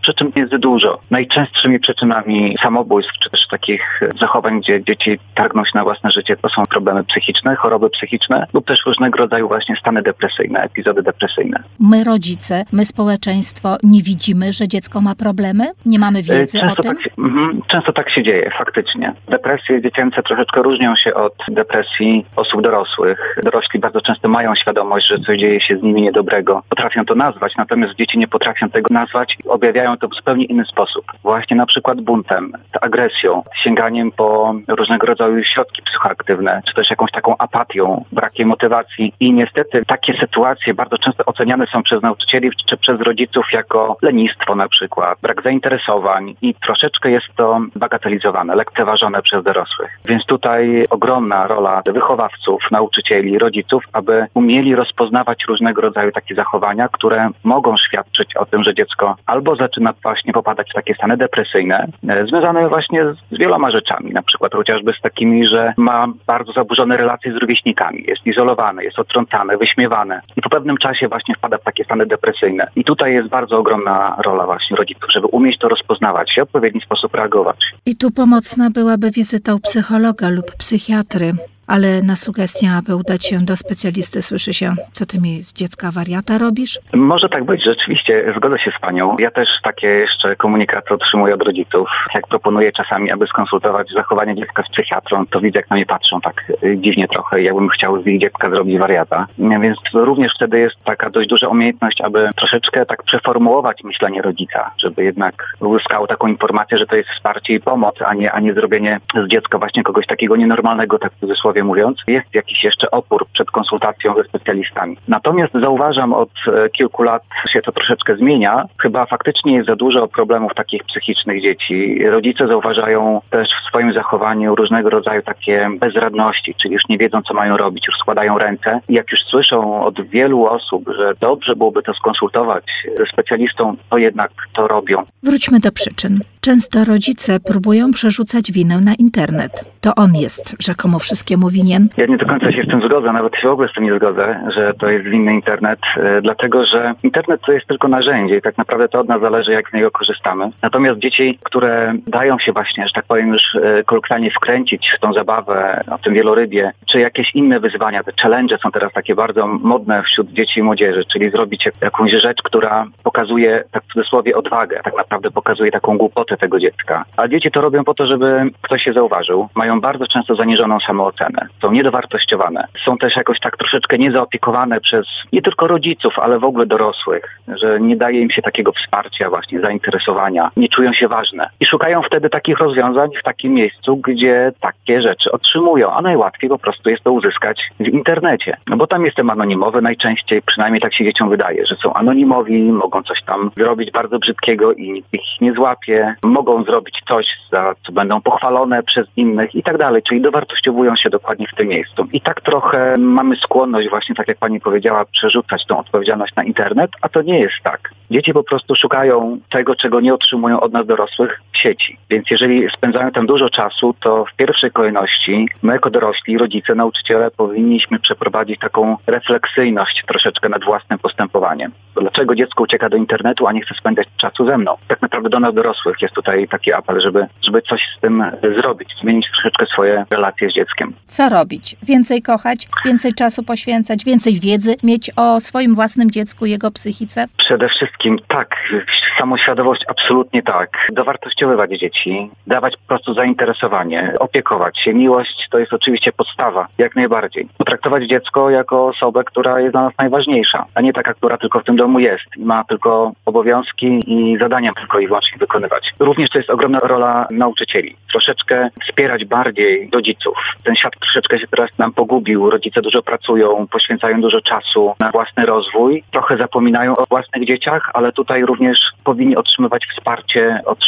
przyczyn jest dużo. Najczęstszymi przyczynami samobójstw, czy też takich zachowań, gdzie dzieci targną się na własne życie, to są problemy psychiczne, choroby psychiczne lub też różnego rodzaju właśnie stany depresyjne, epizody depresyjne. My rodzice, my społeczeństwo nie widzimy, że dziecko ma problemy? Nie mamy wiedzy o tym? Często tak się dzieje, faktycznie. Depresje dziecięce troszeczkę różnią się od depresji osób dorosłych. Dorośli bardzo często mają świadomość, że coś dzieje się z nimi niedobrego. Potrafią to nazwać, natomiast dzieci nie potrafią tego nazwać i objawiają to w zupełnie inny sposób. Właśnie na przykład buntem, agresją, sięganiem po różnego rodzaju środki psychoaktywne, czy też jakąś taką apatią, brakiem motywacji. I niestety takie sytuacje bardzo często oceniane są przez nauczycieli czy przez rodziców jako lenistwo na przykład, brak zainteresowań i troszeczkę jest to bagatelizowane, lekceważone przez dorosłych. Więc tutaj ogromna rola wychowawców, nauczycieli, rodziców, aby umieli rozpoznawać różnego rodzaju takie zachowania, które mogą świadczyć o tym, że dziecko albo zaczyna właśnie popadać w takie stany depresyjne, związane właśnie z wieloma rzeczami, na przykład chociażby z takimi, że ma bardzo zaburzone relacje z rówieśnikami, jest izolowany, jest odtrącany, wyśmiewany i po pewnym czasie właśnie wpada w takie stany depresyjne. I tutaj jest bardzo ogromna rola właśnie rodziców, żeby umieć to rozpoznawać i w odpowiedni sposób reagować. I tu pomocna byłaby wizyta u psychologa lub psychiatry. Ale na sugestię, aby udać się do specjalisty, słyszy się, co ty mi z dziecka wariata robisz? Może tak być, rzeczywiście, zgodzę się z panią. Ja też takie jeszcze komunikaty otrzymuję od rodziców. Jak proponuję czasami, aby skonsultować zachowanie dziecka z psychiatrą, to widzę, jak na mnie patrzą tak dziwnie trochę, jakbym chciał z ich dziecka zrobić wariata. Więc również wtedy jest taka dość duża umiejętność, aby troszeczkę tak przeformułować myślenie rodzica, żeby jednak uzyskało taką informację, że to jest wsparcie i pomoc, a nie zrobienie z dziecka właśnie kogoś takiego nienormalnego, tak w cudzysłowie mówiąc. Jest jakiś jeszcze opór przed konsultacją ze specjalistami. Natomiast zauważam, od kilku lat się to troszeczkę zmienia. Chyba faktycznie jest za dużo problemów takich psychicznych dzieci. Rodzice zauważają też w swoim zachowaniu różnego rodzaju takie bezradności, czyli już nie wiedzą, co mają robić, już składają ręce. I jak już słyszą od wielu osób, że dobrze byłoby to skonsultować ze specjalistą, to jednak to robią. Wróćmy do przyczyn. Często rodzice próbują przerzucać winę na internet. To on jest rzekomo wszystkiemu winien. Ja nie do końca się z tym zgodzę, nawet się w ogóle z tym nie zgodzę, że to jest winny internet, dlatego że internet to jest tylko narzędzie i tak naprawdę to od nas zależy, jak z niego korzystamy. Natomiast dzieci, które dają się właśnie, że tak powiem już kolokwialnie wkręcić w tą zabawę, o tym wielorybie, czy jakieś inne wyzwania, te challenge są teraz takie bardzo modne wśród dzieci i młodzieży, czyli zrobić jakąś rzecz, która pokazuje, tak w cudzysłowie, odwagę, tak naprawdę pokazuje taką głupotę tego dziecka. A dzieci to robią po to, żeby ktoś się zauważył. Mają bardzo często zaniżoną samoocenę. Są niedowartościowane. Są też jakoś tak troszeczkę niezaopiekowane przez nie tylko rodziców, ale w ogóle dorosłych, że nie daje im się takiego wsparcia właśnie, zainteresowania. Nie czują się ważne. I szukają wtedy takich rozwiązań w takim miejscu, gdzie takie rzeczy otrzymują. A najłatwiej po prostu jest to uzyskać w internecie. No bo tam jestem anonimowy najczęściej, przynajmniej tak się dzieciom wydaje, że są anonimowi, mogą coś tam zrobić bardzo brzydkiego i nikt ich nie złapie. Mogą zrobić coś, za co będą pochwalone przez innych i tak dalej. Czyli dowartościowują się dokładnie w tym miejscu. I tak trochę mamy skłonność właśnie, tak jak pani powiedziała, przerzucać tą odpowiedzialność na internet, a to nie jest tak. Dzieci po prostu szukają tego, czego nie otrzymują od nas dorosłych w sieci. Więc jeżeli spędzają tam dużo czasu, to w pierwszej kolejności my jako dorośli, rodzice, nauczyciele powinniśmy przeprowadzić taką refleksyjność troszeczkę nad własnym postępowaniem. Dlaczego dziecko ucieka do internetu, a nie chce spędzać czasu ze mną? Tak naprawdę do nas dorosłych jest tutaj taki apel, żeby coś z tym zrobić, zmienić troszeczkę swoje relacje z dzieckiem. Co robić? Więcej kochać, więcej czasu poświęcać, więcej wiedzy mieć o swoim własnym dziecku, jego psychice? Przede wszystkim tak. Samoświadomość absolutnie tak. Dowartościowywać dzieci, dawać po prostu zainteresowanie, opiekować się. Miłość to jest oczywiście podstawa, jak najbardziej. Potraktować dziecko jako osobę, która jest dla nas najważniejsza, a nie taka, która tylko w tym domu jest i ma tylko obowiązki i zadania tylko i wyłącznie wykonywać. Również to jest ogromna rola nauczycieli. Troszeczkę wspierać bardziej rodziców. Ten świat troszeczkę się teraz nam pogubił. Rodzice dużo pracują, poświęcają dużo czasu na własny rozwój. Trochę zapominają o własnych dzieciach, ale tutaj również powinni otrzymywać wsparcie od szkoły.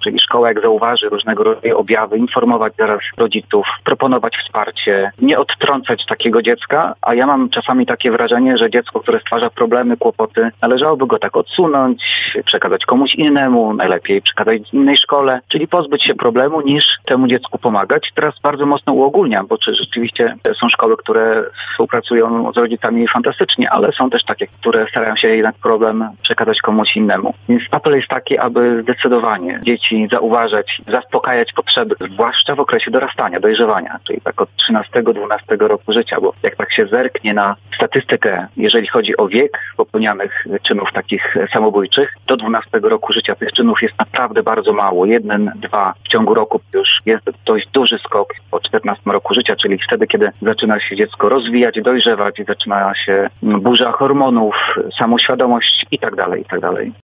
Czyli szkoła, jak zauważy różnego rodzaju objawy, informować zaraz rodziców, proponować wsparcie, nie odtrącać takiego dziecka, a ja mam czasami takie wrażenie, że dziecko, które stwarza problemy, kłopoty, należałoby go tak odsunąć, przekazać komuś innemu, najlepiej przekazać innej szkole, czyli pozbyć się problemu, niż temu dziecku pomagać. Teraz bardzo mocno uogólniam, bo rzeczywiście są szkoły, które współpracują z rodzicami fantastycznie, ale są też takie, które starają się jednak problem przekazać komuś innemu. Więc apel jest taki, aby zdecydowanie dzieci zauważać, zaspokajać potrzeby, zwłaszcza w okresie dorastania, dojrzewania, czyli tak od 13-12 roku życia, bo jak tak się zerknie na statystykę, jeżeli chodzi o wiek popełnianych czynów takich samobójczych, do 12 roku życia tych czynów jest naprawdę bardzo mało. 1, 2 w ciągu roku już jest dość duży skok po 14 roku życia, czyli wtedy, kiedy zaczyna się dziecko rozwijać, dojrzewać, zaczyna się burza hormonów, samoświadomość i tak dalej, i tak dalej.